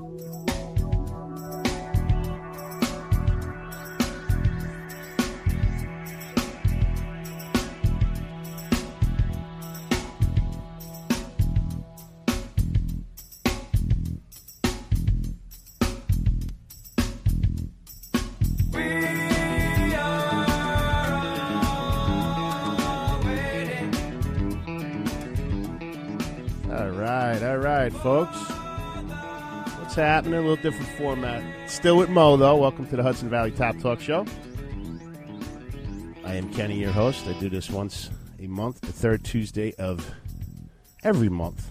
All right, folks. What's happening? A little different format. Still with Mo, though. Welcome to the Hudson Valley Top Talk Show. I am Kenny, your host. I do this once a month, the third Tuesday of every month.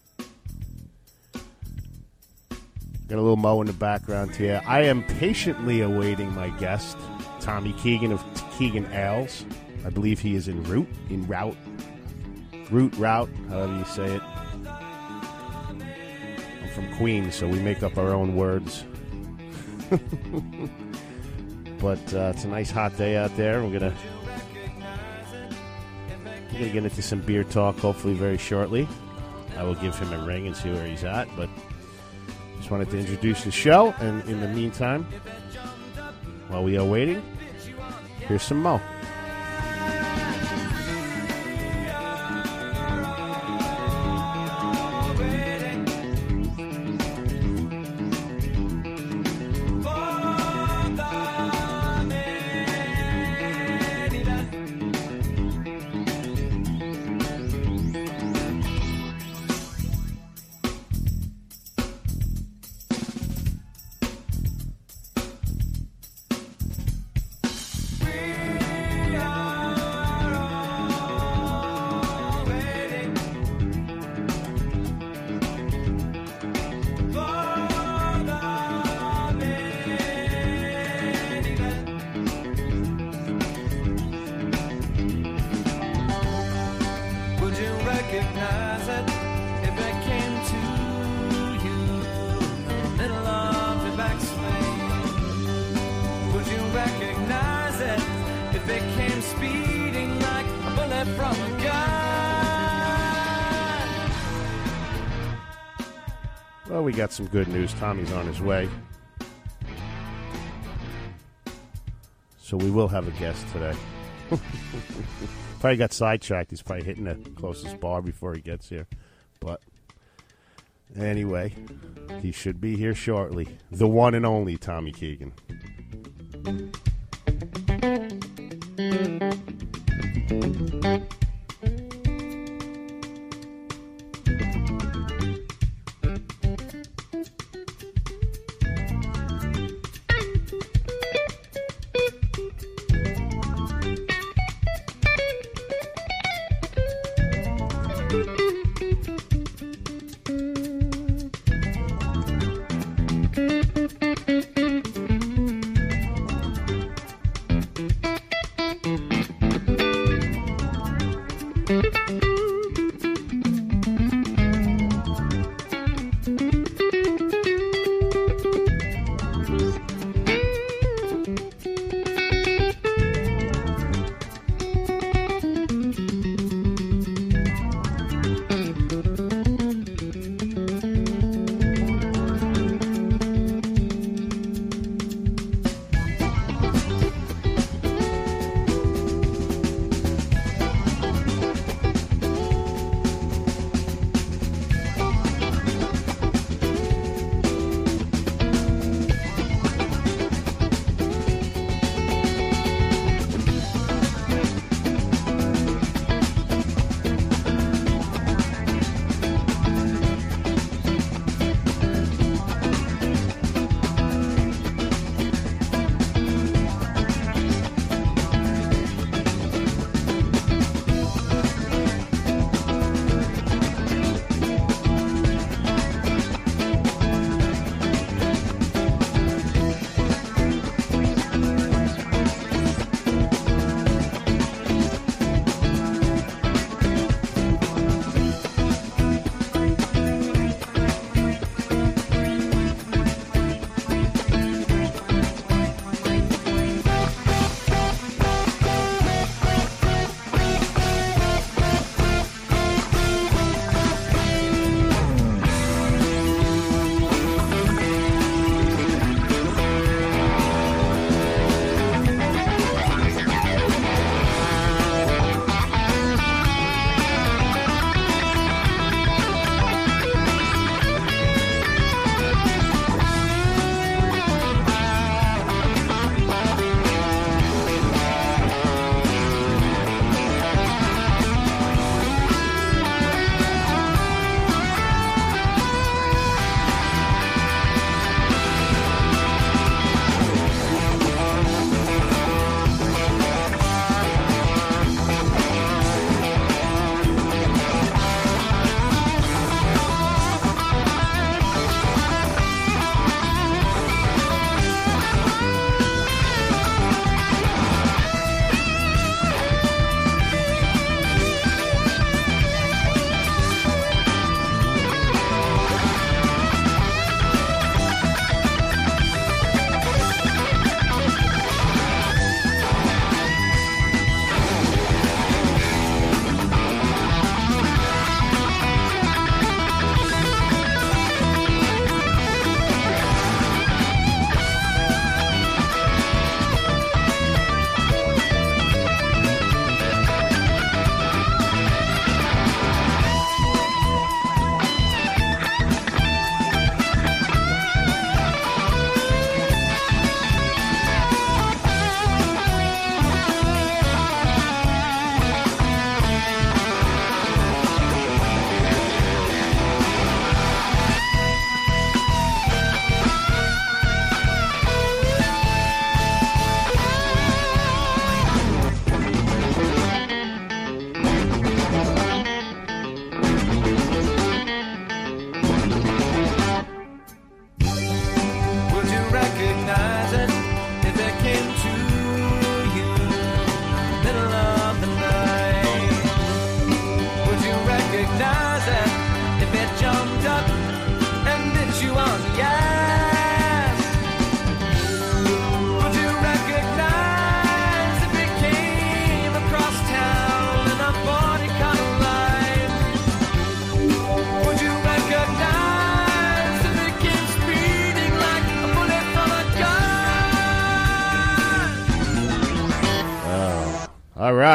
Got a little Mo in the background here. I am patiently awaiting my guest, Tommy Keegan of Keegan Ales. I believe he is en route, however you say it. I'm from Queens, so we make up our own words. But it's a nice hot day out there. We're gonna get into some beer talk, hopefully very shortly. I will give him a ring and see where he's at, but just wanted to introduce the show, and in the meantime, while we are waiting, here's some Mo. Well, we got some good news. Tommy's on his way. So we will have a guest today. Probably got sidetracked. He's probably hitting the closest bar before he gets here. But anyway, he should be here shortly. The one and only Tommy Keegan.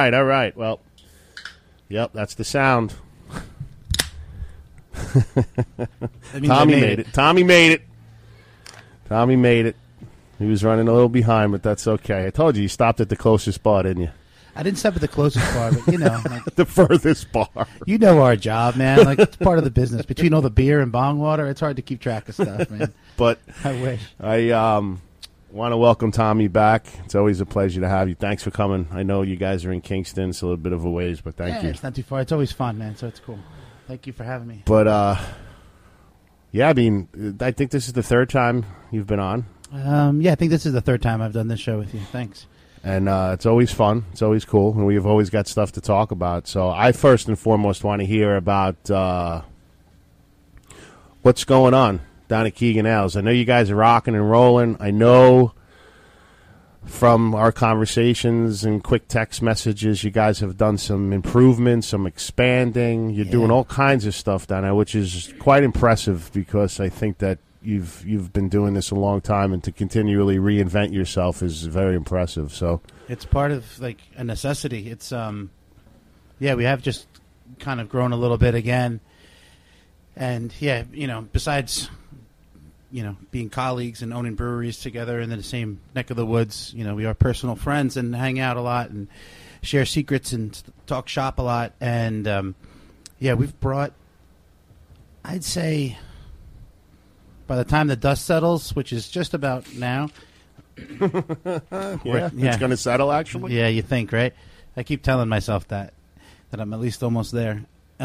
right. Well, yep, that's the sound. Tommy made it. Tommy made it. He was running a little behind, but that's okay. I told you stopped at the closest bar, didn't you? I didn't stop at the closest bar, but like, the furthest bar. You know our job, man. Like, it's part of the business. Between all the beer and bong water, it's hard to keep track of stuff, man. But I wish. I want to welcome Tommy back. It's always a pleasure to have you. Thanks for coming. I know you guys are in Kingston. It's a little bit of a ways, but thank you. It's not too far. It's always fun, man, so it's cool. Thank you for having me. But, yeah, I mean, I think this is the third time you've been on. Yeah, I think this is the third time I've done this show with you. Thanks. And it's always fun. It's always cool. And we've always got stuff to talk about. So I first and foremost want to hear about what's going on down at Keegan Ales. I know you guys are rocking and rolling. I know from our conversations and quick text messages, you guys have done some improvements, some expanding. You're doing all kinds of stuff down there, which is quite impressive because I think that you've been doing this a long time, and to continually reinvent yourself is very impressive. So it's part of like a necessity. It's we have just kind of grown a little bit again, and besides being colleagues and owning breweries together in the same neck of the woods, we are personal friends and hang out a lot and share secrets and talk shop a lot. And we've brought, I'd say, by the time the dust settles, which is just about now. It's going to settle, actually? Yeah, you think, right? I keep telling myself that I'm at least almost there.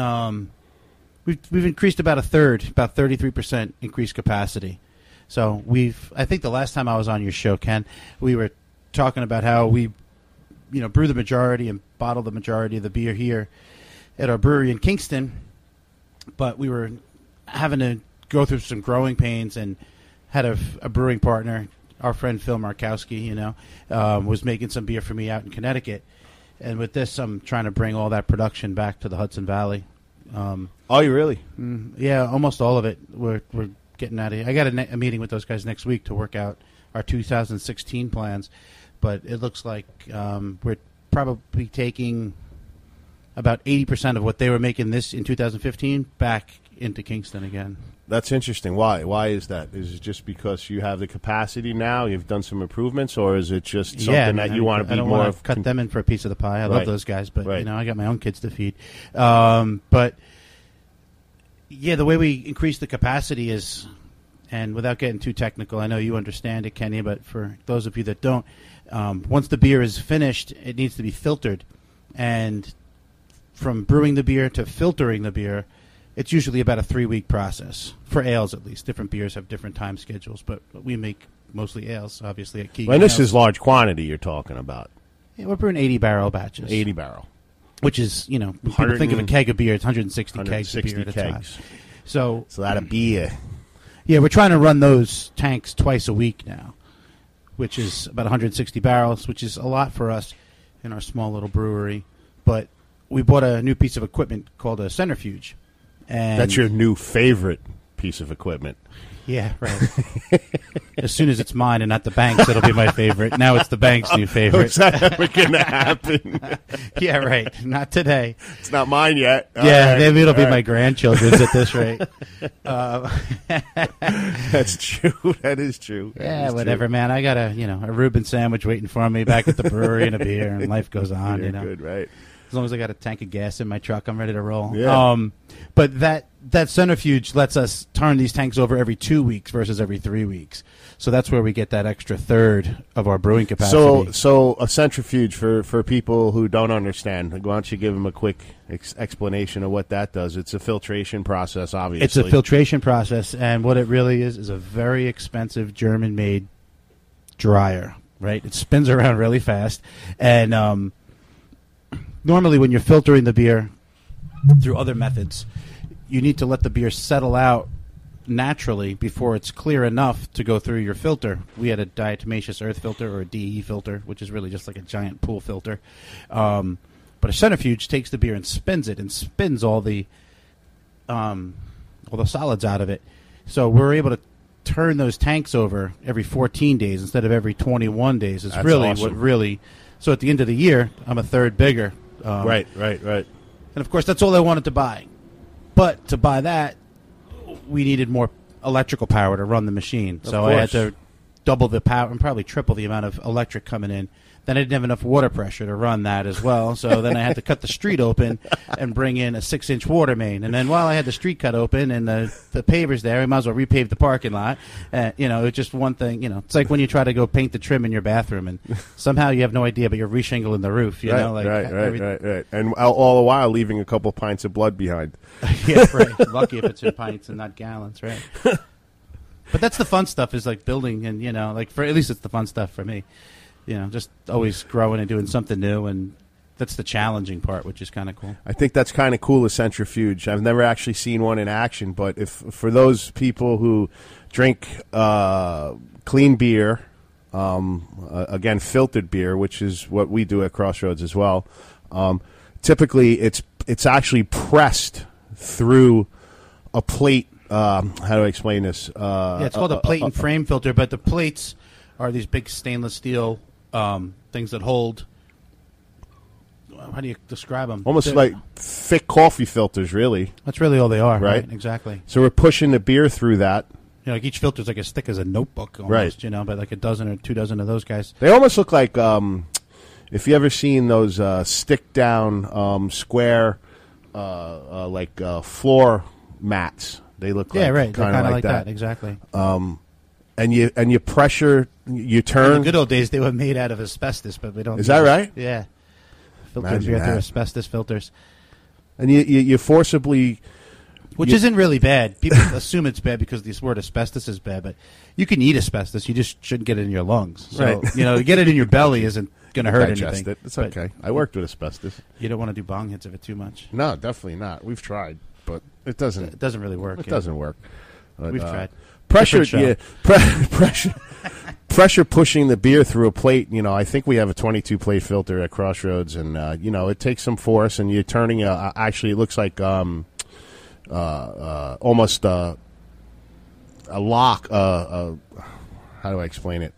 We've increased about a third, about 33% increased capacity. So I think the last time I was on your show, Ken, we were talking about how we, brew the majority and bottle the majority of the beer here at our brewery in Kingston, but we were having to go through some growing pains and had a brewing partner, our friend Phil Markowski, was making some beer for me out in Connecticut. And with this, I'm trying to bring all that production back to the Hudson Valley. Oh, you really? Yeah, almost all of it. We're getting out of here. I got a meeting with those guys next week to work out our 2016 plans, but it looks like we're probably taking about 80% of what they were making this in 2015 back into Kingston again. That's interesting. Why? Why is that? Is it just because you have the capacity now? You've done some improvements, or is it just something that you want to be I don't more? Want to cut them in for a piece of the pie. I love those guys, but I got my own kids to feed. But yeah, the way we increase the capacity is, and without getting too technical, I know you understand it, Kenny, but for those of you that don't, once the beer is finished, it needs to be filtered, and from brewing the beer to filtering the beer, it's usually about a 3-week process, for ales at least. Different beers have different time schedules, but we make mostly ales, obviously, at Keegan. And this is large quantity you're talking about. Yeah, we're brewing 80-barrel batches. 80 barrel. Which is, when people think of a keg of beer, it's 160 kegs of beer at a time. So it's a lot of beer. Yeah, we're trying to run those tanks twice a week now, which is about 160 barrels, which is a lot for us in our small little brewery. But we bought a new piece of equipment called a centrifuge. And that's your new favorite piece of equipment. Yeah, right. As soon as it's mine and not the bank's, it'll be my favorite. Now it's the bank's new favorite. Is that ever going to happen? Yeah, right. Not today. It's not mine yet. Maybe it'll be my grandchildren's at this rate. That's true. That is true. Whatever, man. I got a Reuben sandwich waiting for me back at the brewery and a beer, and life goes on. Good, right? As long as I got a tank of gas in my truck, I'm ready to roll. Yeah. But that centrifuge lets us turn these tanks over every 2 weeks versus every 3 weeks. So that's where we get that extra third of our brewing capacity. So a centrifuge, for people who don't understand, why don't you give them a quick explanation of what that does? It's a filtration process, obviously. It's a filtration process, and what it really is a very expensive German-made dryer, right? It spins around really fast, and normally when you're filtering the beer through other methods, you need to let the beer settle out naturally before it's clear enough to go through your filter. We had a diatomaceous earth filter, or a DE filter, which is really just like a giant pool filter. But a centrifuge takes the beer and spins it, and spins all the solids out of it. So we're able to turn those tanks over every 14 days instead of every 21 days. It's really awesome. What really So at the end of the year, I'm a third bigger. Right. And of course, that's all I wanted to buy. But to buy that, we needed more electrical power to run the machine. So I had to double the power and probably triple the amount of electric coming in. Then I didn't have enough water pressure to run that as well. So then I had to cut the street open and bring in a 6-inch water main. And then while I had the street cut open and the pavers there, I might as well repave the parking lot. It's just one thing. It's like when you try to go paint the trim in your bathroom and somehow you have no idea, but you're reshingling the roof. Right. And all the while leaving a couple pints of blood behind. Yeah, right. Lucky if it's in pints and not gallons, right? But that's the fun stuff, is like building, and at least it's the fun stuff for me. Just always growing and doing something new, and that's the challenging part, which is kind of cool. I think that's kind of cool, a centrifuge. I've never actually seen one in action, but if for those people who drink clean beer, again, filtered beer, which is what we do at Crossroads as well, typically it's actually pressed through a plate. How do I explain this? It's called a plate and frame filter, but the plates are these big stainless steel things that hold. How do you describe them? Almost like thick coffee filters, really. That's really all they are, right? Exactly. So we're pushing the beer through that. Like each filter is like as thick as a notebook, almost, right? But like a dozen or 2 dozen of those guys. They almost look like, if you ever seen those stick down square floor mats. They look like right. kind of like that. Exactly. And you pressure, you turn. In the good old days, they were made out of asbestos, but we don't. Is that right? Yeah. Filters through asbestos filters. And you forcibly. Which isn't really bad. People assume it's bad because this word asbestos is bad, but you can eat asbestos. You just shouldn't get it in your lungs. So, right. To get it in your belly isn't going to hurt anything. It's okay. I worked with asbestos. You don't want to do bong hits of it too much. No, definitely not. We've tried, but it doesn't. It doesn't really work. It doesn't work. But, we've tried. Pressure, pressure pushing the beer through a plate. I think we have a 22 plate filter at Crossroads, and it takes some force, and you're turning. Actually, it looks like almost a lock. How do I explain it?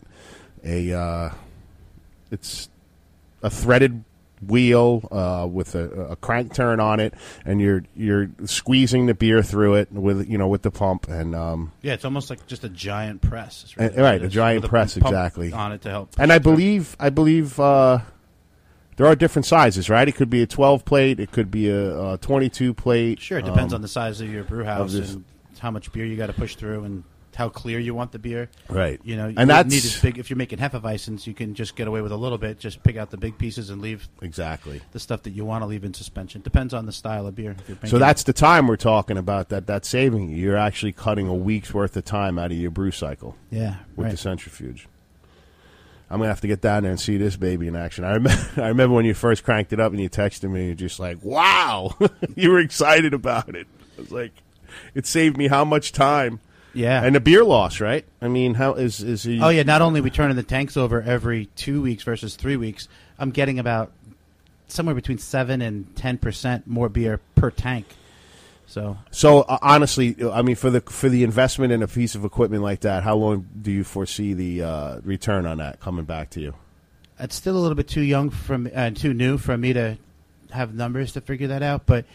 It's a threaded wheel with a crank turn on it, and you're squeezing the beer through it with the pump, and it's almost like just a giant press. Really right, a giant press, exactly, on it to help. And I believe there are different sizes, right? It could be a 12 plate, it could be a 22 plate. Sure, it depends on the size of your brew house and how much beer you got to push through and how clear you want the beer. Right. And that's need as big. If you're making Hefeweizens, you can just get away with a little bit. Just pick out the big pieces and leave exactly the stuff that you want to leave in suspension. Depends on the style of beer. So that's the time we're talking about. That's saving you. You're actually cutting a week's worth of time out of your brew cycle. Yeah, with the centrifuge. I'm gonna have to get down there and see this baby in action. I remember when you first cranked it up and you texted me. You're just like, "Wow!" You were excited about it. I was like, "It saved me how much time?" Yeah, and the beer loss, right? I mean, how is he? Oh yeah, not only are we turning the tanks over every 2 weeks versus 3 weeks, I'm getting about somewhere between 7 and 10% more beer per tank. So honestly, I mean, for the investment in a piece of equipment like that, how long do you foresee the return on that coming back to you? It's still a little bit too young too new for me to have numbers to figure that out. But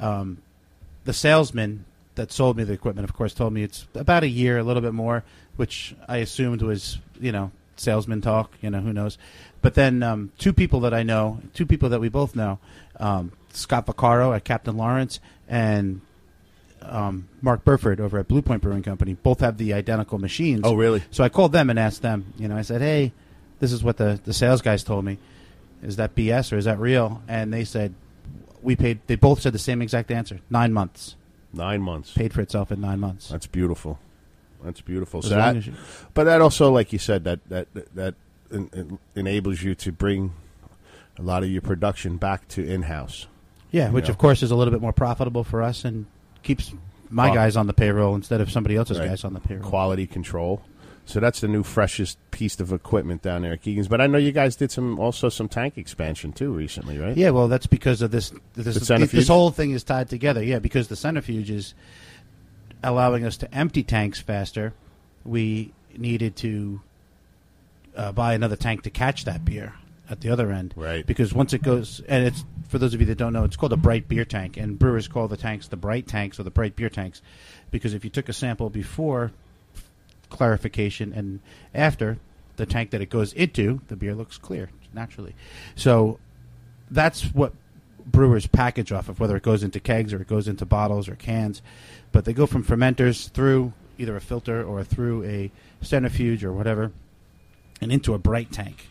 the salesman that sold me the equipment, of course, told me it's about a year, a little bit more, which I assumed was salesman talk. Who knows? But then two people that we both know, Scott Vaccaro at Captain Lawrence and Mark Burford over at Blue Point Brewing Company, both have the identical machines. Oh, really? So I called them and asked them. I said, "Hey, this is what the sales guys told me. Is that BS or is that real?" And they said, "We paid." They both said the same exact answer: 9 months. 9 months. Paid for itself in 9 months. That's beautiful. That's beautiful. So but that also, like you said, that enables you to bring a lot of your production back to in-house. Yeah, which of course is a little bit more profitable for us and keeps my guys on the payroll instead of somebody else's guys on the payroll. Quality control. So that's the new freshest piece of equipment down there at Keegan's. But I know you guys did some tank expansion too recently, right? Yeah, well, that's because of this whole thing is tied together. Yeah, because the centrifuge is allowing us to empty tanks faster. We needed to buy another tank to catch that beer. at the other end. Right. Because once it goes, and it's, for those of you that don't know, it's called a bright beer tank, and brewers call the tanks the bright tanks or the bright beer tanks, because if you took a sample before clarification and after, the tank that it goes into, the beer looks clear naturally. So that's what brewers package off of, whether it goes into kegs or it goes into bottles or cans. But they go from fermenters through either a filter or through a centrifuge or whatever, and into a bright tank.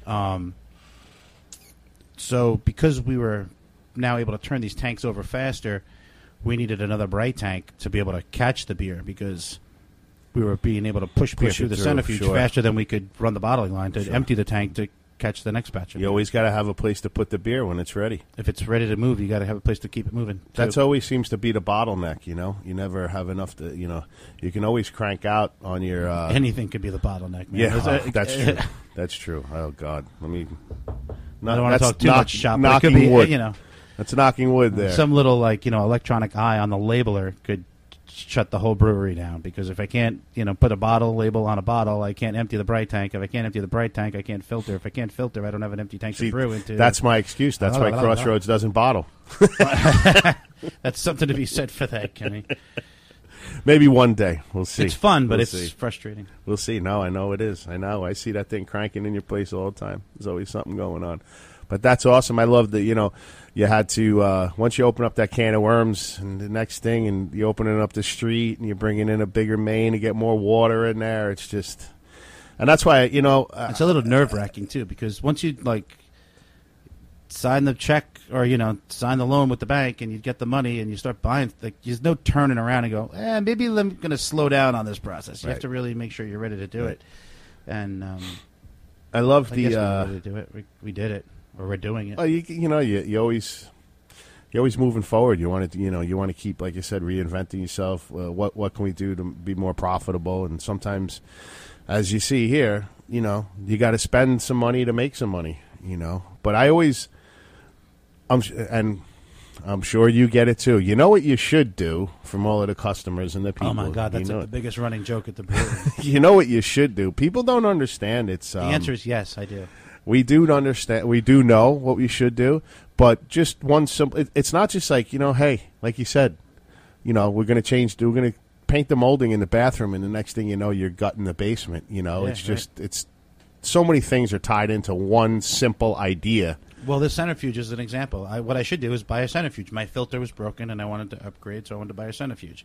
So because we were now able to turn these tanks over faster, we needed another bright tank to be able to catch the beer, because we were being able to push beer through the centrifuge faster than we could run the bottling line to empty the tank to catch the next batch. You always got to have a place to put the beer when it's ready. If it's ready to move, you got to have a place to keep it moving. That's always seems to be the bottleneck, you know. You never have enough to, you know. You can always crank out on your... anything could be the bottleneck, man. Yeah, that's true. That's true. Oh, God. Let me... I don't want to talk too much shop, but it knocking could be, wood. you know. That's knocking wood there. Some little, like, you know, electronic eye on the labeler could shut the whole brewery down, because if I can't, you know, put a bottle label on a bottle, I can't empty the bright tank. If I can't empty the bright tank, I can't filter. If I can't filter, I don't have an empty tank to brew into. That's my excuse. That's why Crossroads doesn't bottle. That's something to be said for that, Kenny. Maybe one day. We'll see. It's fun, but we'll it's see. Frustrating. We'll see. No, I know it is. I know. I see that thing cranking in your place all the time. There's always something going on. But that's awesome. I love that, you know, you had to, once you open up that can of worms and the next thing, and you open it up the street and you're bringing in a bigger main to get more water in there. It's just, and that's why, you know. It's a little nerve-wracking, too, because once you, like, sign the check or, you know, sign the loan with the bank and you get the money and you start buying, like, there's no turning around and go, maybe I'm going to slow down on this process. You have to really make sure you're ready to do it. And I love we were ready to do it. We did it. Or we're doing it. Well, you always moving forward. You want to, you want to keep, like you said, reinventing yourself. What can we do to be more profitable? And sometimes, as you see here, you know, you got to spend some money to make some money. You know, but I'm sure you get it too. You know what you should do from all of the customers and the people. Oh my God, that's the biggest running joke at the brewery. You know what you should do. People don't understand. It's the answer is yes, I do. We do understand. We do know what we should do, but just one simple. It's not just like, you know, hey, like you said, you know, we're going to paint the molding in the bathroom, and the next thing you know, you're gutting the basement. You know, it's just it's so many things are tied into one simple idea. Well, this centrifuge is an example. What I should do is buy a centrifuge. My filter was broken, and I wanted to upgrade, so I wanted to buy a centrifuge.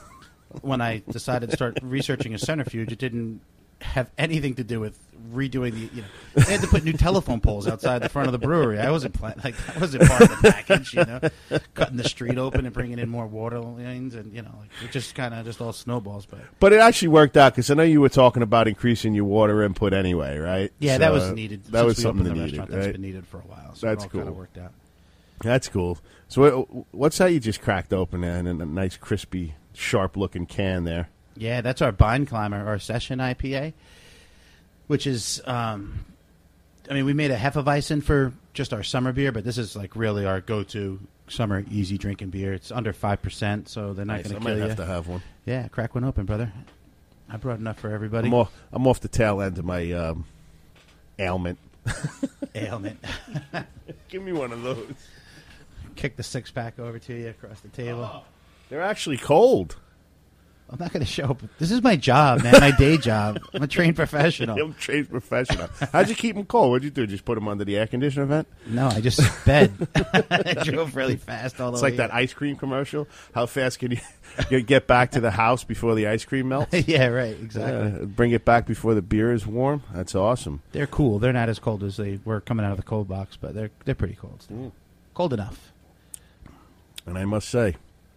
When I decided to start researching a centrifuge, it didn't have anything to do with redoing the, you know, they had to put new telephone poles outside the front of the brewery. I wasn't that wasn't part of the package, you know, cutting the street open and bringing in more water lines, and, you know, like, it just kind of just all snowballs. But it actually worked out, because I know you were talking about increasing your water input anyway, right? Yeah, so that was needed. That was something that needed, right? That's been needed for a while. So that's it all cool. Kind of worked out. That's cool. So what's that you just cracked open there, and a nice crispy, sharp looking can there? Yeah, that's our Bind Climber, our Session IPA. Which is, I mean, we made a Hefeweizen for just our summer beer, but this is like really our go-to summer easy drinking beer. It's under 5%, so they're not going to kill you. I might have to have one. Yeah, crack one open, brother. I brought enough for everybody. I'm off the tail end of my ailment. Ailment. Give me one of those. Kick the six-pack over to you across the table. Oh, they're actually cold. I'm not going to show up. This is my job, man, my day job. I'm a trained professional. I'm a trained professional. How'd you keep them cold? What'd you do? Just put them under the air conditioner vent? No, I just sped. I drove really fast all the way. It's like that ice cream commercial. How fast can you get back to the house before the ice cream melts? Yeah, right, exactly. Bring it back before the beer is warm. That's awesome. They're cool. They're not as cold as they were coming out of the cold box, but they're pretty cold still. Cold enough. And I must say,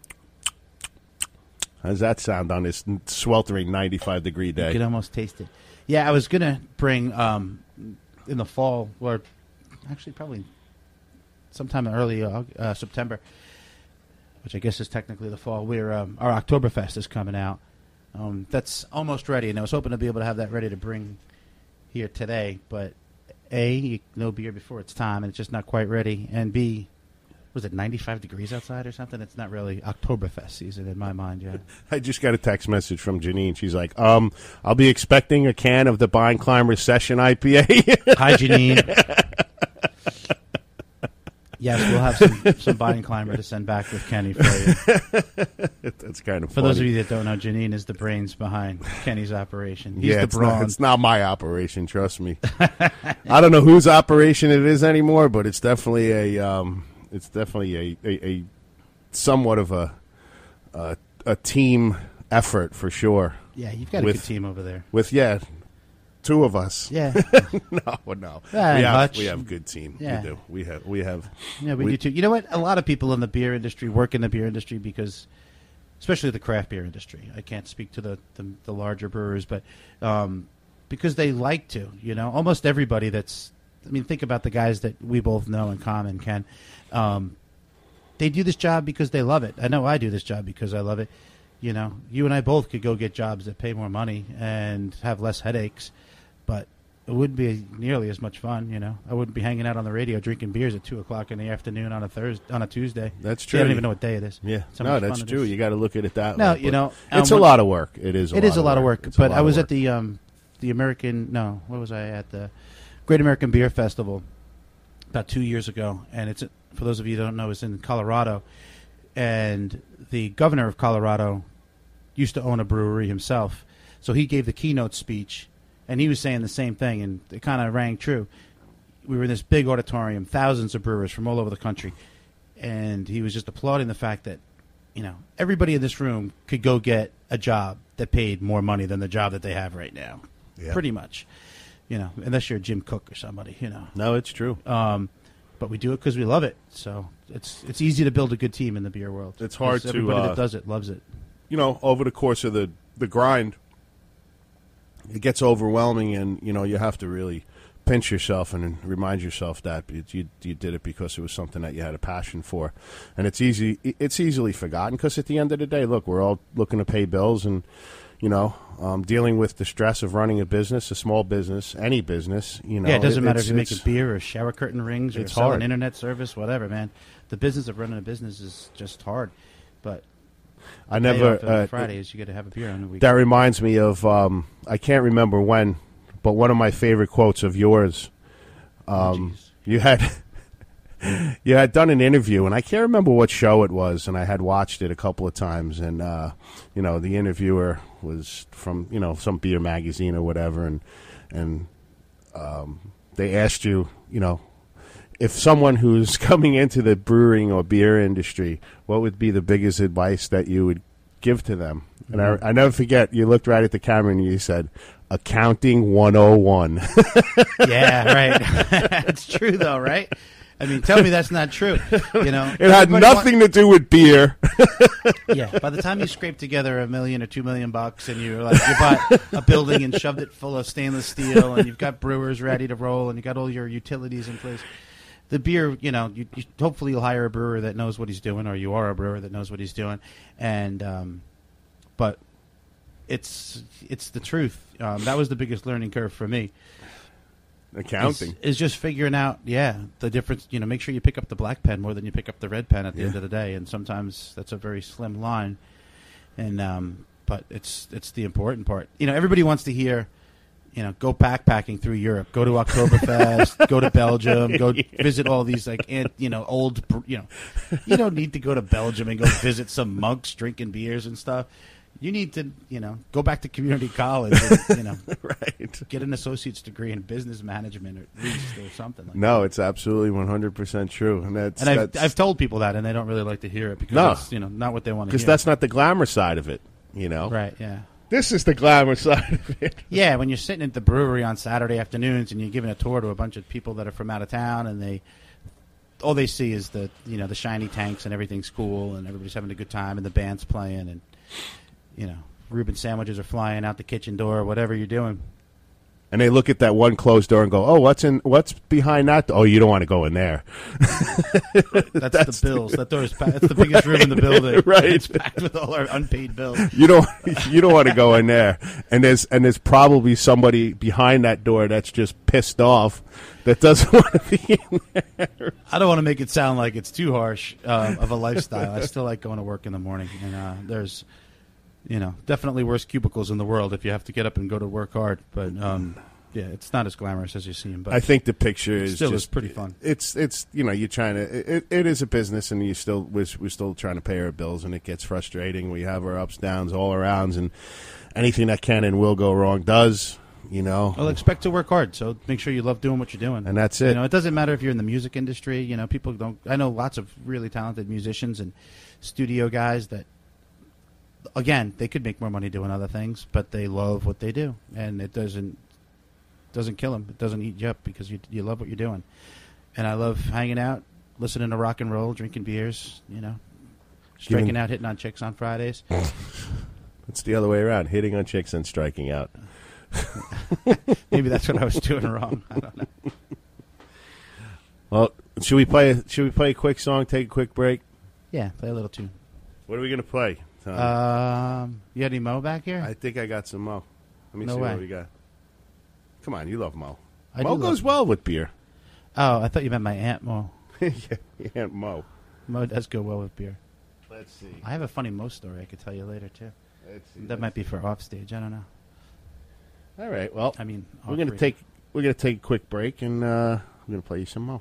how does that sound on this sweltering 95-degree day? You can almost taste it. Yeah, I was going to bring in the fall, or actually probably sometime in early September, which I guess is technically the fall. Our Oktoberfest is coming out. That's almost ready, and I was hoping to be able to have that ready to bring here today. But A, no beer before it's time, and it's just not quite ready. And B, was it 95 degrees outside or something? It's not really Oktoberfest season in my mind yet. I just got a text message from Janine. She's like, I'll be expecting a can of the Bind Climber Session IPA. Hi, Janine. Yes, we'll have some body climber to send back with Kenny for you. That's kind of For funny. those of you that don't know, Janine is the brains behind Kenny's operation. He's yeah, the brawn. it's not my operation. Trust me. I don't know whose operation it is anymore, but it's definitely a somewhat of a team effort for sure. Yeah, you've got a good team over there. With two of us. Yeah. No. We have a good team. Yeah. We do. We have. Yeah, we do too. You know what? A lot of people in the beer industry work in the beer industry because, especially the craft beer industry. I can't speak to the larger brewers, but because they like to. You know, almost everybody that's. I mean, think about the guys that we both know in common, Ken. They do this job because they love it. I know I do this job because I love it. You know, you and I both could go get jobs that pay more money and have less headaches, but it wouldn't be nearly as much fun. You know, I wouldn't be hanging out on the radio drinking beers at 2:00 in the afternoon on a Tuesday. That's true. I don't even know what day it is. Yeah, no, that's true. You got to look at it that way. No, you know, it's a lot of work. It is. It is a lot of work. But I was at the American. No, what was I at the Great American Beer Festival about 2 years ago, and it's for those of you who don't know, it's in Colorado, and the governor of Colorado used to own a brewery himself, so he gave the keynote speech, and he was saying the same thing, and it kind of rang true. We were in this big auditorium, thousands of brewers from all over the country, and he was just applauding the fact that, you know, everybody in this room could go get a job that paid more money than the job that they have right now, pretty much, you know, unless you're Jim Cook or somebody, you know. No, it's true. But we do it because we love it, so it's easy to build a good team in the beer world. It's hard to everybody that does it loves it. You know, over the course of the grind, it gets overwhelming, and you know you have to really pinch yourself and remind yourself that you did it because it was something that you had a passion for, and it's easily forgotten because at the end of the day, look, we're all looking to pay bills, and you know, dealing with the stress of running a business, a small business, any business. You know, yeah, it doesn't matter if you're making beer or shower curtain rings or selling internet service, whatever, man. The business of running a business is just hard, but. I never Fridays you got to have a beer on the weekend. That reminds me of I can't remember when, but one of my favorite quotes of yours. You had done an interview, and I can't remember what show it was, and I had watched it a couple of times, and you know, the interviewer was from, you know, some beer magazine or whatever, and they asked you, you know, if someone who's coming into the brewing or beer industry, what would be the biggest advice that you would give to them? And I never forget, you looked right at the camera and you said, accounting 101. Yeah, right. It's true, though, right? I mean, tell me that's not true. You know, it had nothing to do with beer. Yeah, by the time you scrape together $1 million or $2 million, and you bought a building and shoved it full of stainless steel, and you've got brewers ready to roll, and you got all your utilities in place. The beer, you know, hopefully you'll hire a brewer that knows what he's doing, or you are a brewer that knows what he's doing, and but it's the truth. That was the biggest learning curve for me. Accounting is just figuring out, the difference. You know, make sure you pick up the black pen more than you pick up the red pen at the end of the day, and sometimes that's a very slim line. And but it's the important part. You know, everybody wants to hear, you know, go backpacking through Europe, go to Oktoberfest, go to Belgium, go visit all these old. You know, you don't need to go to Belgium and go visit some monks drinking beers and stuff. You need to, you know, go back to community college and, you know, right. Get an associate's degree in business management or something like that. No, it's absolutely 100% true. And I've told people that, and they don't really like to hear it because it's, you know, not what they want to hear. Because that's not the glamour side of it, you know? Right, yeah. This is the glamour side of it. Yeah, when you're sitting at the brewery on Saturday afternoons and you're giving a tour to a bunch of people that are from out of town, and all they see is the shiny tanks and everything's cool and everybody's having a good time and the band's playing and, you know, Reuben sandwiches are flying out the kitchen door, whatever you're doing. And they look at that one closed door and go, "Oh, what's behind that? Oh, you don't want to go in there." That's the bills. That door is packed. That's the biggest room in the building. Right, it's packed with all our unpaid bills. You don't want to go in there. And there's probably somebody behind that door that's just pissed off that doesn't want to be in there. I don't want to make it sound like it's too harsh of a lifestyle. I still like going to work in the morning, and there's, you know, definitely worse cubicles in the world if you have to get up and go to work hard. But Yeah, it's not as glamorous as you see him, but I think the picture is still just is pretty fun. It's you're trying to. It is a business, and we're still trying to pay our bills, and it gets frustrating. We have our ups, downs, all arounds, and anything that can and will go wrong does. Well, expect to work hard, so make sure you love doing what you're doing, and that's it. It doesn't matter if you're in the music industry. People don't. I know lots of really talented musicians and studio guys that, again, they could make more money doing other things, but they love what they do, and it doesn't kill them. It doesn't eat you up because you love what you're doing. And I love hanging out, listening to rock and roll, drinking beers, striking out, hitting on chicks on Fridays. It's the other way around, hitting on chicks and striking out. Maybe that's what I was doing wrong. I don't know. Well, should we play a quick song, take a quick break? Yeah, play a little tune. What are we going to play? You got any Mo back here? I think I got some Mo. Let me No see way. what we got. Come on, you love Mo. I Mo do goes love- well with beer. Oh, I thought you meant my Aunt Mo. Yeah, Mo. Mo does go well with beer. Let's see. I have a funny Mo story I could tell you later, too. Let's see. That might be for off stage. I don't know. All right. Well, I mean, we're gonna take a quick break, and we're gonna play you some Mo.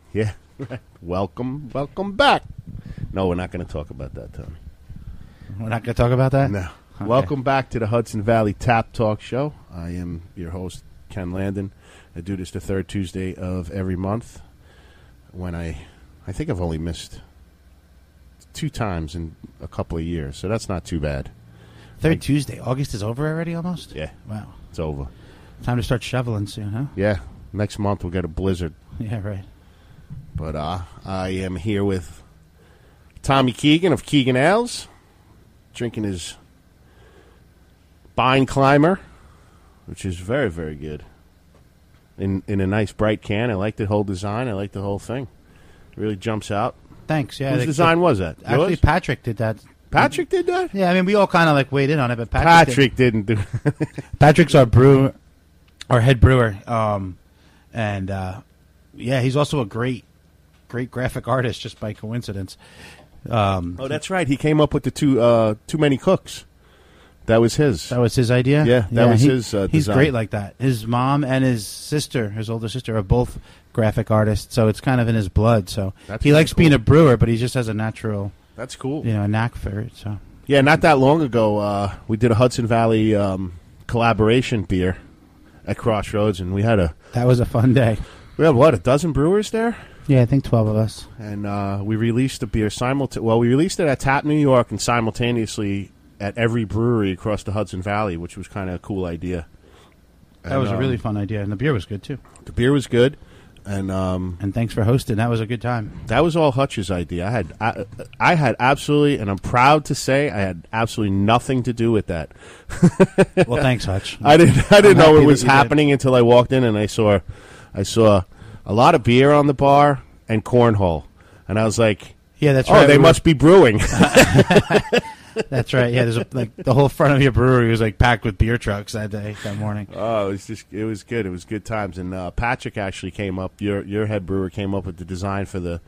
Yeah. Welcome back. No, we're not going to talk about that, Tony. We're not going to talk about that? No. Okay. Welcome back to the Hudson Valley Tap Talk Show. I am your host, Ken Landon. I do this the third Tuesday of every month. When I think I've only missed 2 times in a couple of years, so that's not too bad. Third Tuesday. August is over already almost? Yeah. Wow. It's over. Time to start shoveling soon, huh? Yeah. Next month we'll get a blizzard. Yeah, right. But I am here with Tommy Keegan of Keegan Ales, drinking his Bine Climber, which is very, very good. In a nice bright can. I like the whole design. I like the whole thing. It really jumps out. Thanks. Yeah. Whose design was that? Actually, Yours? Patrick did that. Patrick did that? Yeah, I mean, we all kind of like weighed in on it, but Patrick didn't do it. Patrick's our brewer, our head brewer. And he's also a great graphic artist just by coincidence. Oh, that's right. He came up with the Too Many Cooks. That was his. That was his idea? Yeah, that was his design. He's great like that. His mom and his sister, his older sister, are both graphic artists, so it's kind of in his blood. So That's he likes cool. being a brewer, but he just has a natural, That's cool. a knack for it. So Yeah, not that long ago, we did a Hudson Valley collaboration beer at Crossroads, and we had that was a fun day. a dozen brewers there? Yeah, I think 12 of us. And we released the beer we released it at Tap New York and simultaneously at every brewery across the Hudson Valley, which was kind of a cool idea. That was a really fun idea, and the beer was good too. The beer was good, and thanks for hosting. That was a good time. that was all Hutch's idea. I had absolutely, and I'm proud to say, I had absolutely nothing to do with that. Well, thanks, Hutch. I didn't happy know it that was you did. happening until I walked in and I saw a lot of beer on the bar and cornhole, and I was like, Yeah, that's "Oh, right. they must be brewing." That's right. Yeah, there's like the whole front of your brewery was like packed with beer trucks that morning. Oh, it was good. It was good times. And Patrick actually came up. Your head brewer came up with the design for the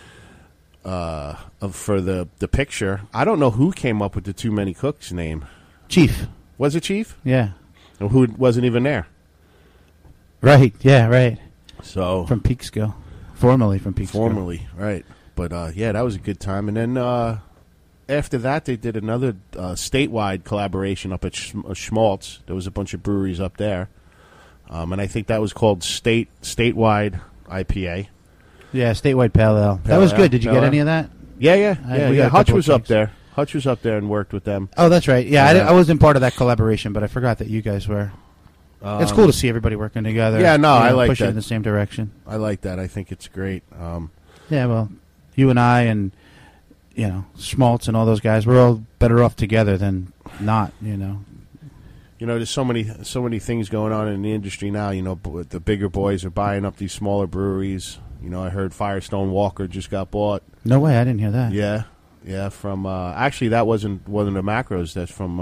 picture. I don't know who came up with the Too Many Cooks name. Chief. Was it Chief? Yeah. Or who wasn't even there? Right. Yeah. Right. So From Peekskill, formerly from Peekskill. formerly, right? But that was a good time. And then after that, they did another statewide collaboration up at Schmaltz. There was a bunch of breweries up there, and I think that was called Statewide IPA. Yeah, statewide pale ale. That Pale was ale, good. Did you pale get ale. any of that? Yeah. we got a Hutch couple was of up kegs. there. Hutch was up there and worked with them. Oh, that's right. Yeah, Yeah. I wasn't part of that collaboration, but I forgot that you guys were. It's cool to see everybody working together. Yeah, no, I like pushing that. in the same direction. I like that. I think it's great. Yeah, well, you and I and Schmaltz and all those guys, we're all better off together than not. There's so many things going on in the industry now. The bigger boys are buying up these smaller breweries. I heard Firestone Walker just got bought. No way, I didn't hear that. Yeah. From actually, that wasn't the Macros. That's from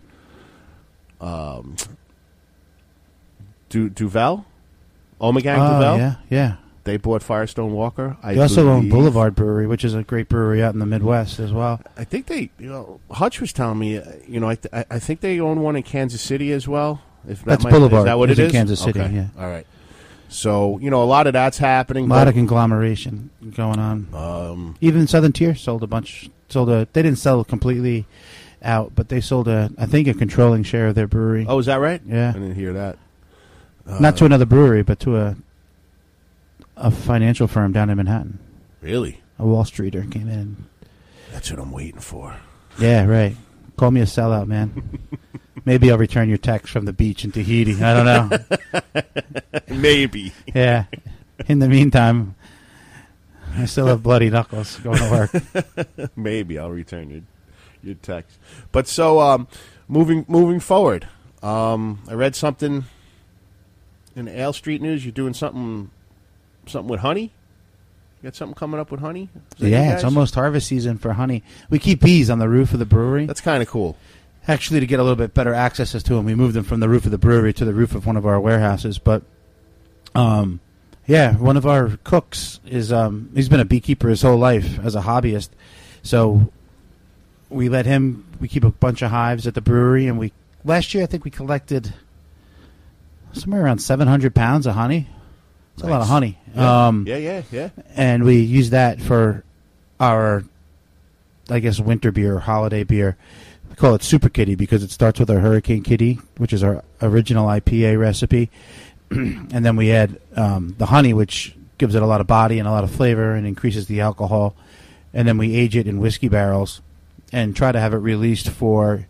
Duvel, Omegang Duvel. Yeah. They bought Firestone Walker. They also own Boulevard Brewery, which is a great brewery out in the Midwest as well. I think they, Hutch was telling me, I think they own one in Kansas City as well. That's Boulevard. Is that what It's it in is? Kansas City, Okay. yeah. All right. So, a lot of that's happening. A lot of conglomeration going on. Even Southern Tier sold a bunch. They didn't sell completely out, but they sold I think a controlling share of their brewery. Oh, is that right? Yeah. I didn't hear that. Not to another brewery, but to a financial firm down in Manhattan. Really? A Wall Streeter came in. That's what I'm waiting for. Yeah, right. Call me a sellout, man. Maybe I'll return your text from the beach in Tahiti. I don't know. Maybe. Yeah. In the meantime, I still have bloody knuckles going to work. Maybe I'll return your text. But so moving forward, I read something in the Ale Street News. You're doing something with honey. You got something coming up with honey? Yeah, it's almost harvest season for honey. We keep bees on the roof of the brewery. That's kind of cool. Actually, to get a little bit better access to them, we moved them from the roof of the brewery to the roof of one of our warehouses. But, yeah, one of our cooks is he's been a beekeeper his whole life as a hobbyist. So we let him. We keep a bunch of hives at the brewery, and last year I think we collected somewhere around 700 pounds of honey. It's a lot of honey. Yeah. And we use that for our, I guess, winter beer or holiday beer. We call it Super Kitty because it starts with our Hurricane Kitty, which is our original IPA recipe. And then we add the honey, which gives it a lot of body and a lot of flavor and increases the alcohol. And then we age it in whiskey barrels and try to have it released for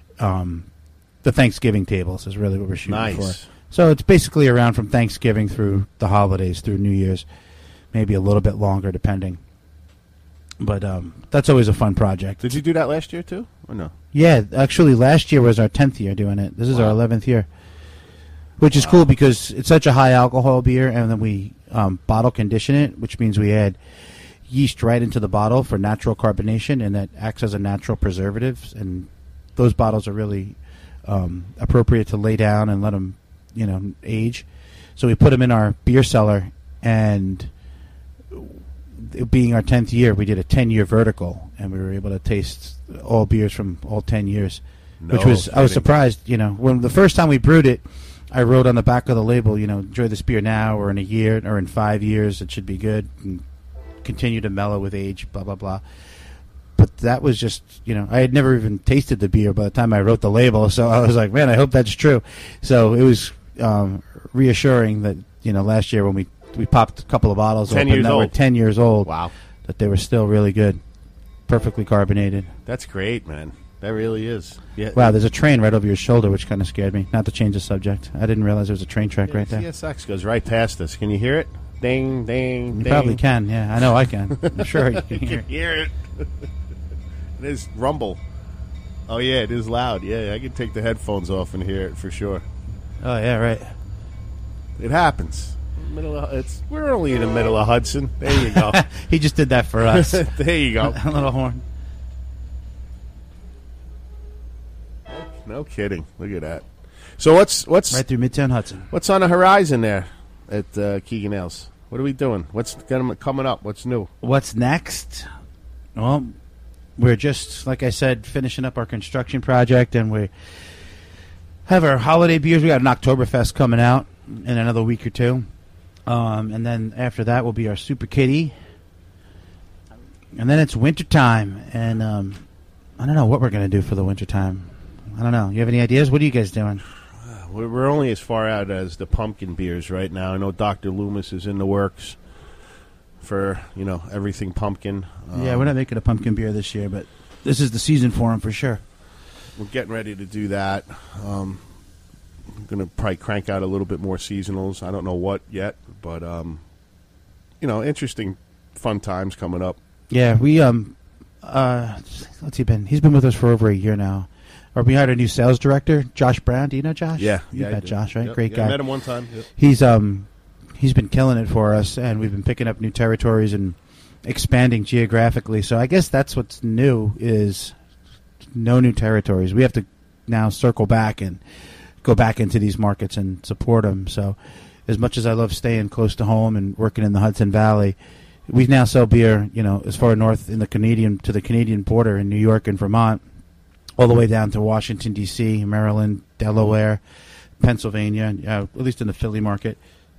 the Thanksgiving tables is really what we're shooting for. So it's basically around from Thanksgiving through the holidays, through New Year's, maybe a little bit longer depending. But that's always a fun project. Did you do that last year too, or no? Yeah, actually last year was our 10th year doing it. This is our 11th year, which is cool because it's such a high alcohol beer, and then we bottle condition it, which means we add yeast right into the bottle for natural carbonation, and that acts as a natural preservative. And those bottles are really appropriate to lay down and let them, age. So we put them in our beer cellar, and it being our 10th year, we did a 10-year vertical, and we were able to taste all beers from all 10 years, which was, I was surprised, when the first time we brewed it, I wrote on the back of the label, enjoy this beer now, or in a year, or in 5 years, it should be good, and continue to mellow with age, blah, blah, blah. But that was just, I had never even tasted the beer by the time I wrote the label, so I was like, man, I hope that's true. So it was reassuring that, last year when we popped a couple of bottles 10 open years that old. were 10 years old, Wow. that they were still really good, perfectly carbonated. That's great, man. That really is. Yeah. Wow, there's a train right over your shoulder, which kind of scared me. Not to change the subject. I didn't realize there was a train track right there. CSX goes right past us. Can you hear it? Ding, ding, You ding. probably can, yeah. I know I can. I'm sure you can hear it. hear it. It is rumble. Oh, yeah, it is loud. Yeah, I can take the headphones off and hear it for sure. Oh, yeah, right. It happens. We're only in the middle of Hudson. There you go. He just did that for us. There you go. A little horn. No kidding. Look at that. So what's Right through Midtown Hudson. what's on the horizon there at Keegan Ales? What are we doing? What's coming up? What's new? What's next? Well, we're just, like I said, finishing up our construction project, and we have our holiday beers. We got an Oktoberfest coming out in another week or two. And then after that will be our Super Kitty. And then it's wintertime, and I don't know what we're going to do for the wintertime. I don't know. You have any ideas? What are you guys doing? We're only as far out as the pumpkin beers right now. I know Dr. Loomis is in the works for, everything pumpkin. Yeah, we're not making a pumpkin beer this year, but this is the season for them for sure. We're getting ready to do that. I'm going to probably crank out a little bit more seasonals. I don't know what yet, but, interesting, fun times coming up. Yeah, we what's he been? He's been with us for over a year now. Or we hired a new sales director, Josh Brown. Do you know Josh? Yeah, you I met do. Josh, right? Yep. Great Yeah, guy. I met him one time. Yep. He's been killing it for us, and we've been picking up new territories and expanding geographically. So I guess that's what's new is no new territories. We have to now circle back and go back into these markets and support them. So as much as I love staying close to home and working in the Hudson Valley, we now sell beer, as far north in the Canadian border in New York and Vermont, all the way down to Washington, D.C., Maryland, Delaware, Pennsylvania, at least in the Philly market.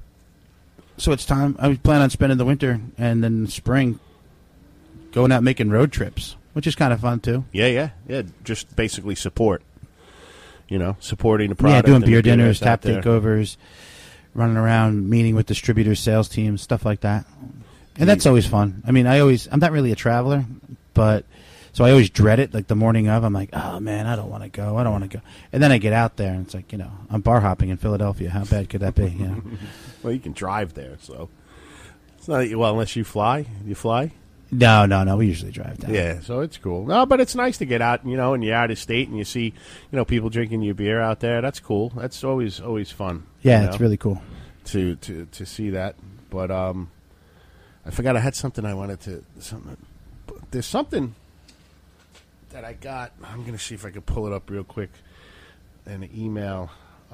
So it's time. I plan on spending the winter and then the spring going out making road trips, which is kind of fun, too. Yeah. Just basically support. Supporting the product. Yeah, doing and beer the beer dinners, that's out tap there. takeovers, running around, meeting with distributors, sales teams, stuff like that. And that's always fun. I mean, I'm not really a traveler, but so I always dread it. Like the morning of, I'm like, oh man, I don't want to go. And then I get out there, and it's like, I'm bar hopping in Philadelphia. How bad could that be? Well, you can drive there, so it's not. Well, unless you fly. You fly? No. We usually drive down. Yeah, so it's cool. No, but it's nice to get out, and you're out of state, and you see, people drinking your beer out there. That's cool. That's always fun. Yeah, it's really cool to see that. But I forgot I had something I wanted to. There's something that I got. I'm going to see if I can pull it up real quick. An email.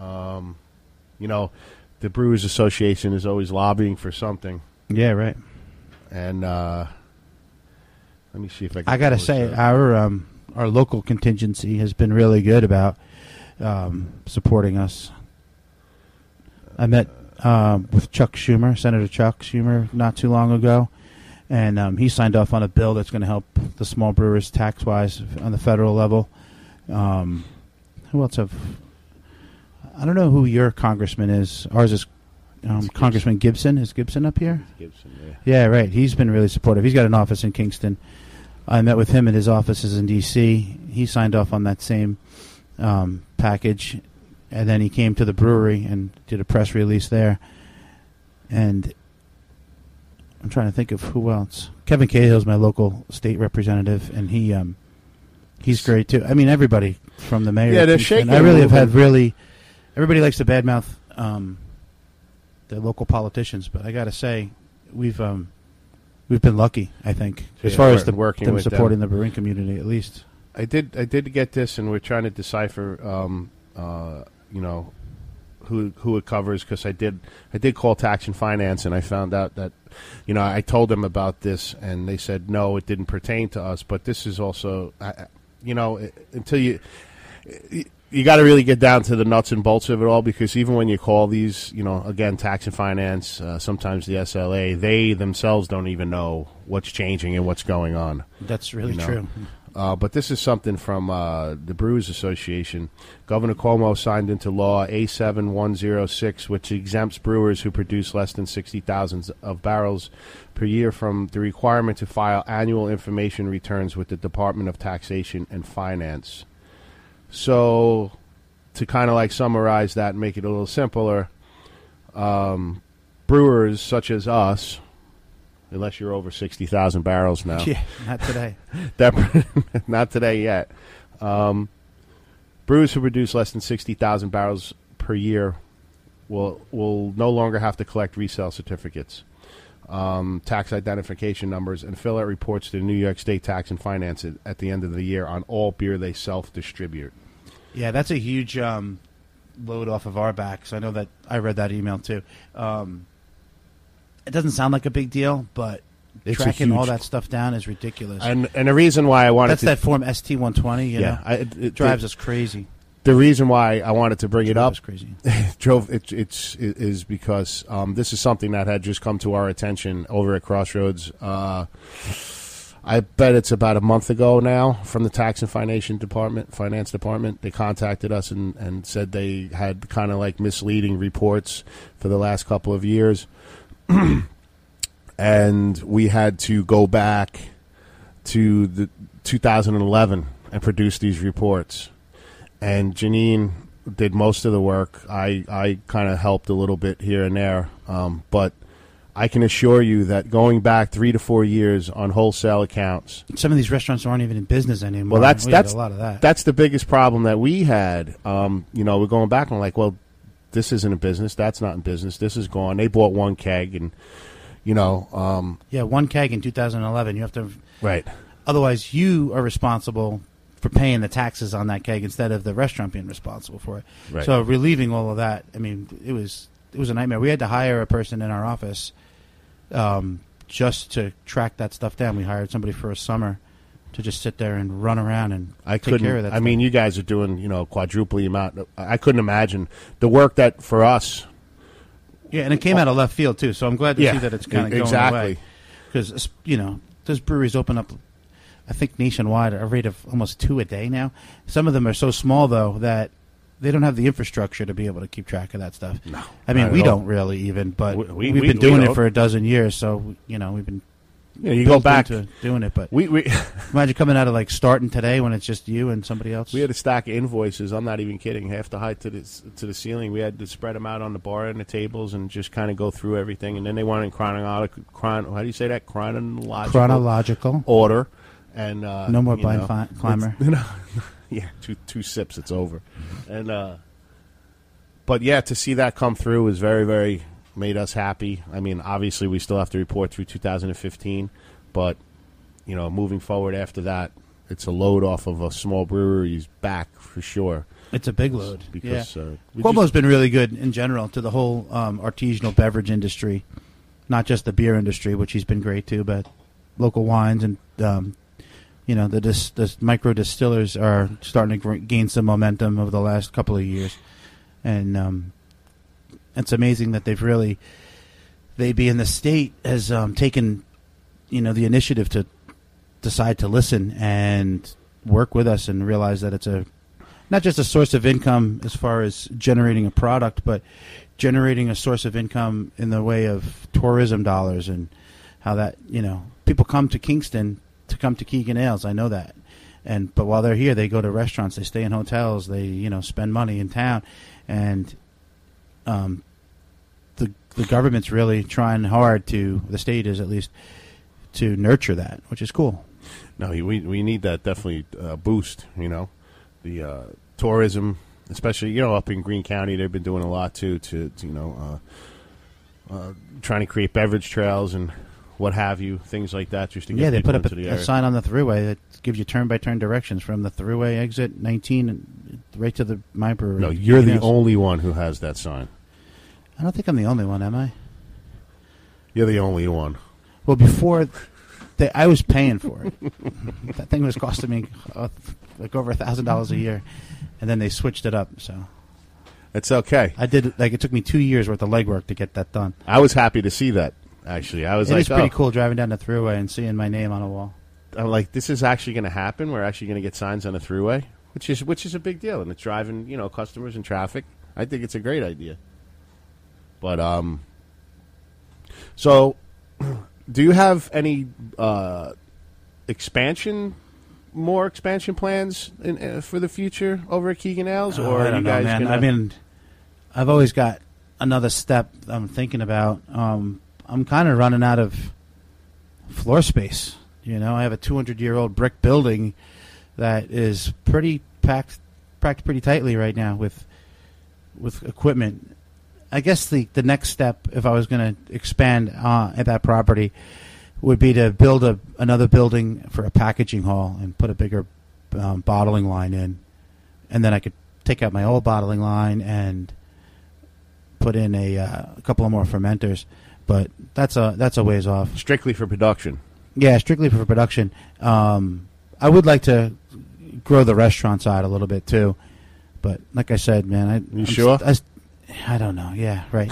The Brewers Association is always lobbying for something. Yeah, right. And let me see if I can. I gotta pull say, this up. our local contingency has been really good about supporting us. I met with Chuck Schumer, Senator Chuck Schumer, not too long ago. And he signed off on a bill that's going to help the small brewers tax-wise on the federal level. Who else have... I don't know who your congressman is. Ours is Congressman Gibson. Is Gibson up here? Gibson, yeah. Yeah, right. He's been really supportive. He's got an office in Kingston. I met with him at his offices in D.C. He signed off on that same package. And then he came to the brewery and did a press release there. And I'm trying to think of who else. Kevin Cahill is my local state representative, and he's great too. I mean, everybody from the mayor. Yeah, they're shaking. I really have had everybody likes to badmouth the local politicians, but I got to say we've been lucky. I think as far as them supporting the brewing community, at least. I did get this, and we're trying to decipher, who it covers, because I did call Tax and Finance, and I found out that, I told them about this, and they said no, it didn't pertain to us. But this is also, until you got to really get down to the nuts and bolts of it all, because even when you call these, again, Tax and Finance, sometimes the SLA, they themselves don't even know what's changing and what's going on. That's really true. But this is something from the Brewers Association. Governor Cuomo signed into law A7106, which exempts brewers who produce less than 60,000 of barrels per year from the requirement to file annual information returns with the Department of Taxation and Finance. So, to kind of summarize that and make it a little simpler, brewers such as us, unless you're over 60,000 barrels now. Yeah, not today. Not today yet. Brewers who produce less than 60,000 barrels per year will no longer have to collect resale certificates, tax identification numbers, and fill out reports to the New York State Tax and Finance at the end of the year on all beer they self-distribute. Yeah, that's a huge load off of our backs. I know that I read that email too. It doesn't sound like a big deal, but tracking all that stuff down is ridiculous. And the reason why I wanted that form ST-120, it drives us crazy. The reason why I wanted to bring it up crazy. is because this is something that had just come to our attention over at Crossroads. I bet it's about a month ago now from the Tax and Finance Department. They contacted us and said they had kind of misleading reports for the last couple of years. And we had to go back to the 2011 and produce these reports. And Janine did most of the work. I kind of helped a little bit here and there. But I can assure you that going back 3 to 4 years on wholesale accounts, some of these restaurants aren't even in business anymore. Well, that's a lot of that. That's the biggest problem that we had. We're going back and this isn't in business. That's not in business. This is gone. They bought one keg, and one keg in 2011. You have to right. Otherwise, you are responsible for paying the taxes on that keg instead of the restaurant being responsible for it. Right. So relieving all of that, I mean, it was a nightmare. We had to hire a person in our office just to track that stuff down. We hired somebody for a summer to just sit there and run around and take care of that. I mean, you guys are doing, quadruple the amount. I couldn't imagine the work that for us. Yeah, and it came out of left field too. So I'm glad to see that it's kind of going away. Because those breweries open up, I think nationwide, at a rate of almost 2 a day now. Some of them are so small though that they don't have the infrastructure to be able to keep track of that stuff. No, I mean we don't really even, but we've been doing it for a dozen years. So we've been. Yeah, you go back to doing it, but we imagine coming out of starting today when it's just you and somebody else. We had a stack of invoices. I'm not even kidding. Half the height to the ceiling. We had to spread them out on the bar and the tables and just kind of go through everything. And then they wanted how do you say that? Chronological order. And no more blind climber. Yeah, two sips, it's over. And but yeah, to see that come through is very, very. Made us happy. I mean, obviously, we still have to report through 2015, but moving forward after that, it's a load off of a small brewery's back for sure. It's a big load because Cuomo's been really good in general to the whole artisanal beverage industry, not just the beer industry, which he's been great to, but local wines and the micro distillers are starting to gain some momentum over the last couple of years, and. it's amazing that they being the state has taken, the initiative to decide to listen and work with us and realize that it's not just a source of income as far as generating a product, but generating a source of income in the way of tourism dollars and how that, people come to Kingston to come to Keegan Ales. I know that. But while they're here, they go to restaurants, they stay in hotels, they, spend money in town. And the government's really trying hard the state is at least, to nurture that, which is cool. No, we need that definitely boost, the tourism, especially, up in Greene County, they've been doing a lot too to trying to create beverage trails and what have you, things like that, just to get they people put up into the a area. sign on the thruway that gives you turn-by-turn directions from the thruway exit 19 and right to my brewery. No, you're the only one who has that sign. I don't think I'm the only one, am I? You're the only one. Well, before, I was paying for it. That thing was costing me like over $1,000 a year, and then they switched it up. So it's okay. I did it took me 2 years worth of legwork to get that done. I was happy to see that. Actually, I was It's pretty cool driving down the thruway and seeing my name on a wall. I'm like, this is actually going to happen. We're actually going to get signs on the thruway, which is a big deal, and it's driving customers and traffic. I think it's a great idea. But so do you have any more expansion plans for the future over at Keegan Ales, or I are you don't know, guys man. gonna... I mean, I've always got another step I'm thinking about. I'm kind of running out of floor space. I have a 200-year-old brick building that is pretty packed pretty tightly right now with equipment. I guess the next step, if I was going to expand at that property, would be to build another building for a packaging hall and put a bigger bottling line in, and then I could take out my old bottling line and put in a couple of more fermenters. But that's a ways off. Strictly for production. Yeah, strictly for production. I would like to grow the restaurant side a little bit too, but like I said, man, I'm sure? I don't know. Yeah, right.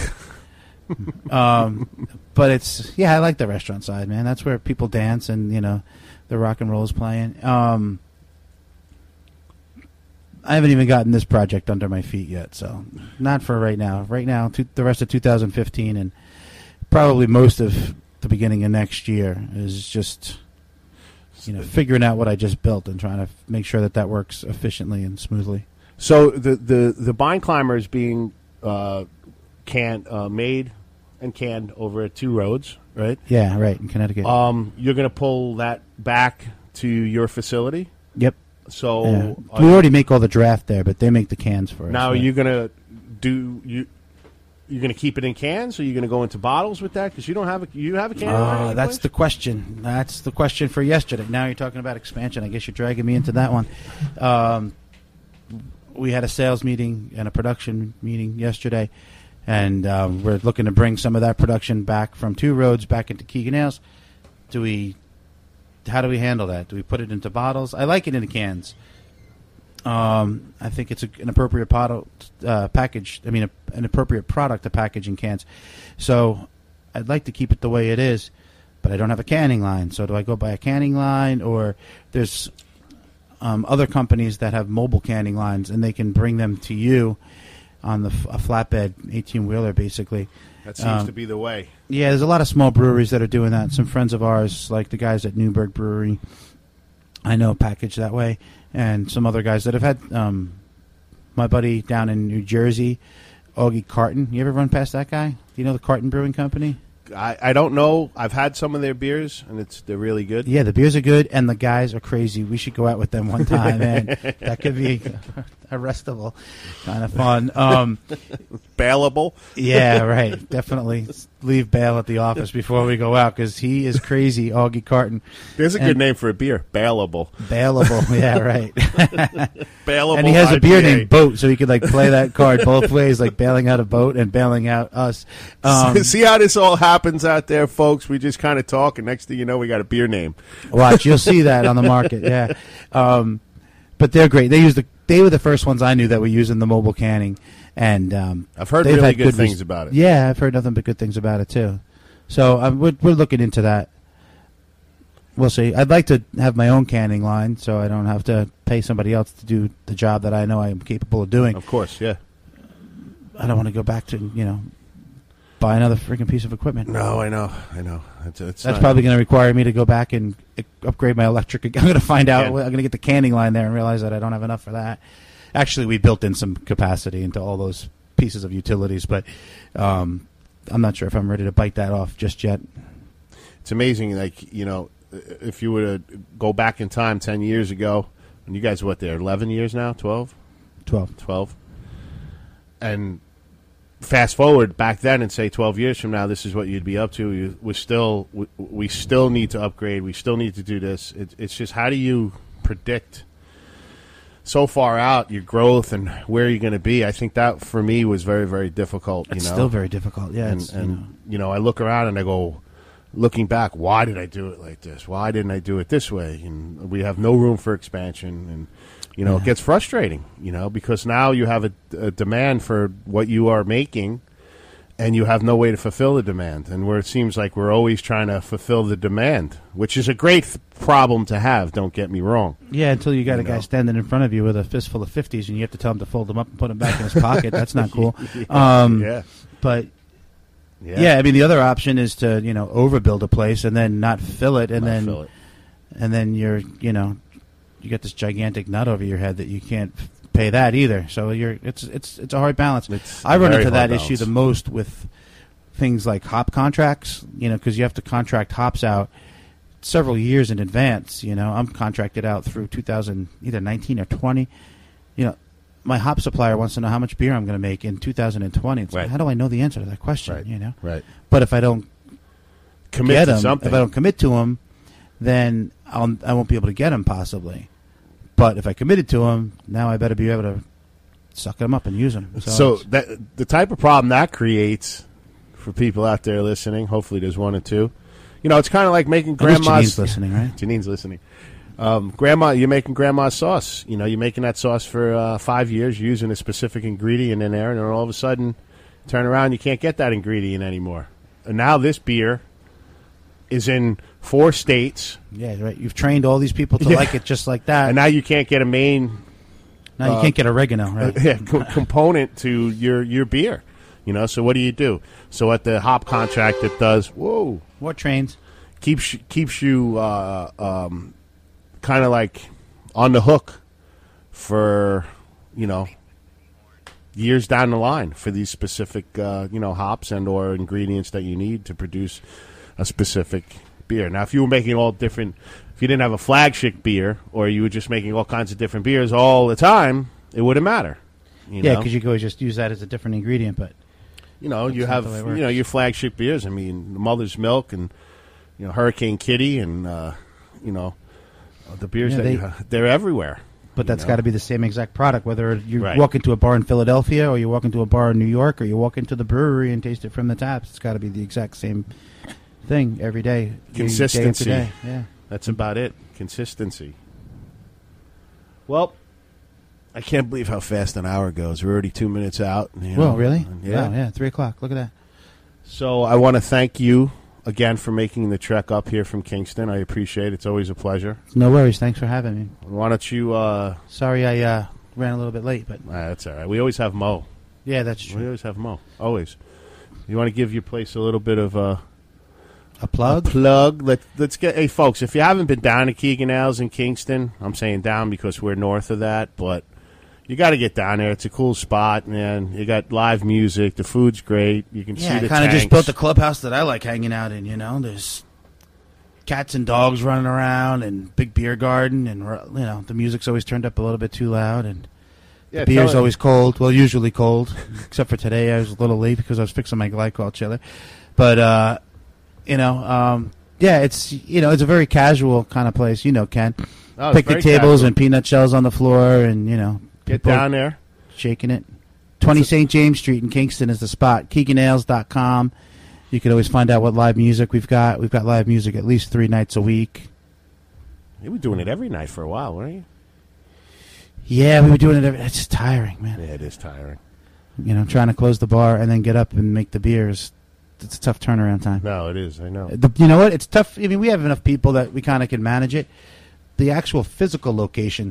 But I like the restaurant side, man. That's where people dance and the rock and roll is playing. I haven't even gotten this project under my feet yet, so not for right now. Right now, the rest of 2015 and probably most of the beginning of next year is just figuring out what I just built and trying to make sure that works efficiently and smoothly. So the Bind Climber is being made and canned over at Two Roads, right? Yeah, right, in Connecticut. You're going to pull that back to your facility? Yep. So we already make all the draft there, but they make the cans for us. Now, are you going to you're going to keep it in cans, or are you going to go into bottles with that? Because you have a can. That's the question. That's the question for yesterday. Now you're talking about expansion. I guess you're dragging me into that one. We had a sales meeting and a production meeting yesterday, and we're looking to bring some of that production back from Two Roads back into Keegan Ales. How do we handle that? Do we put it into bottles? I like it in cans. I think it's an appropriate package. I mean, an appropriate product to package in cans. So I'd like to keep it the way it is, but I don't have a canning line. So do I go buy a canning line, or there's other companies that have mobile canning lines, and they can bring them to you on a flatbed 18-wheeler, basically. That seems to be the way. Yeah, there's a lot of small breweries that are doing that. Some friends of ours, like the guys at Newburgh Brewery, I know package that way, and some other guys that have had my buddy down in New Jersey, Augie Carton. You ever run past that guy? Do you know the Carton Brewing Company? I don't know. I've had some of their beers, and they're really good. Yeah, the beers are good, and the guys are crazy. We should go out with them one time, man. That could be arrestable, kind of fun. Bailable? Yeah, right. Definitely leave bail at the office before we go out, because he is crazy, Augie Carton. There's a good name for a beer, Bailable. Bailable, yeah, right. Bailable. And he has IPA. a beer named Boat, so he could play that card both ways, like bailing out a boat and bailing out us. See how this all happens out there, folks? We just kind of talk, and next thing you know, we got a beer name. Watch, you'll see that on the market, yeah. But they're great. They use they were the first ones I knew that were using the mobile canning, and I've heard they've really had good things about it. Yeah, I've heard nothing but good things about it too. So we're looking into that. We'll see. I'd like to have my own canning line, so I don't have to pay somebody else to do the job that I know I am capable of doing. Of course, yeah. I don't want to go back to buy another freaking piece of equipment. No, I know. That's probably going to require me to go back and upgrade my electric. I'm going to find out. I'm going to get the canning line there and realize that I don't have enough for that. Actually, we built in some capacity into all those pieces of utilities, but I'm not sure if I'm ready to bite that off just yet. It's amazing, if you were to go back in time 10 years ago, and you guys are what, there, 11 years now? 12? 12. And fast forward back then and say 12 years from now, this is what you'd be up to. We still need to upgrade. We still need to do this. It's just, how do you predict so far out your growth and where you're going to be? I think that for me was very, very difficult. It's still very difficult. Yeah. And I look around and I go, looking back, why did I do it like this? Why didn't I do it this way? And we have no room for expansion. And, it gets frustrating, because now you have a demand for what you are making, and you have no way to fulfill the demand. And where it seems like we're always trying to fulfill the demand, which is a great problem to have, don't get me wrong. Yeah, until you got a guy standing in front of you with a fistful of 50s, and you have to tell him to fold them up and put them back in his pocket. That's not cool. But... Yeah, I mean, the other option is to overbuild a place and then not fill it, and then you're you got this gigantic nut over your head that you can't pay that either. So it's a hard balance. I run into that issue the most with things like hop contracts, because you have to contract hops out several years in advance. I'm contracted out through 2019 or 20. My hop supplier wants to know how much beer I'm going to make in 2020. It's like, how do I know the answer to that question? Right. But if I don't commit to something, if I don't commit to them, then I won't be able to get them possibly. But if I committed to them, now I better be able to suck them up and use them. So that the type of problem that creates for people out there listening, hopefully there's one or two. It's kind of like making grandma's. Janine's listening, right? Janine's listening. You're making grandma's sauce. You're making that sauce for 5 years, using a specific ingredient in there, and then all of a sudden, turn around, you can't get that ingredient anymore. And now this beer is in 4 states. Yeah, right. You've trained all these people to like it just like that. And now you can't get a main... Now you can't get oregano, right? Component to your beer. So what do? So at the hop contract, it does... Whoa. More trains. Keeps you... kind of like on the hook for, years down the line for these specific, hops and or ingredients that you need to produce a specific beer. Now, if you were making all different, if you didn't have a flagship beer or you were just making all kinds of different beers all the time, it wouldn't matter. Yeah, because you could always just use that as a different ingredient, but... you have, your flagship beers. I mean, Mother's Milk and, Hurricane Kitty and, the beers they're everywhere. But that's got to be the same exact product, whether you walk into a bar in Philadelphia or you walk into a bar in New York or you walk into the brewery and taste it from the taps. It's got to be the exact same thing every day. Consistency. Day after day. Yeah. That's about it. Consistency. Well, I can't believe how fast an hour goes. We're already 2 minutes out. Well, really? Yeah. Wow, 3 o'clock. Look at that. So I want to thank you again for making the trek up here from Kingston. I appreciate it. It's always a pleasure. No worries. Thanks for having me. Why don't you... Sorry I ran a little bit late, but... that's all right. We always have Mo. Yeah, that's true. We always have Mo. Always. You want to give your place a little bit of... a plug? A plug. Let's get... Hey, folks, if you haven't been down to Keegan Ales in Kingston, I'm saying down because we're north of that, but... You got to get down there. It's a cool spot, man. You got live music. The food's great. You can see the tanks. Yeah, I kind of just built the clubhouse that I like hanging out in, There's cats and dogs running around and big beer garden, and, the music's always turned up a little bit too loud, and the beer's always cold. Well, usually cold, except for today. I was a little late because I was fixing my glycol chiller. But, it's, it's a very casual kind of place, Ken. Picnic tables and peanut shells on the floor and, Get down there. Shaking it. 20 St. James Street in Kingston is the spot. KeeganAles.com. You can always find out what live music we've got. We've got live music at least 3 nights a week. You were doing it every night for a while, weren't you? Yeah, we were doing it. It's just tiring, man. Yeah, it is tiring. You know, trying to close the bar and then get up and make the beers. It's a tough turnaround time. No, it is. I know. You know what? It's tough. I mean, we have enough people that we kind of can manage it. The actual physical location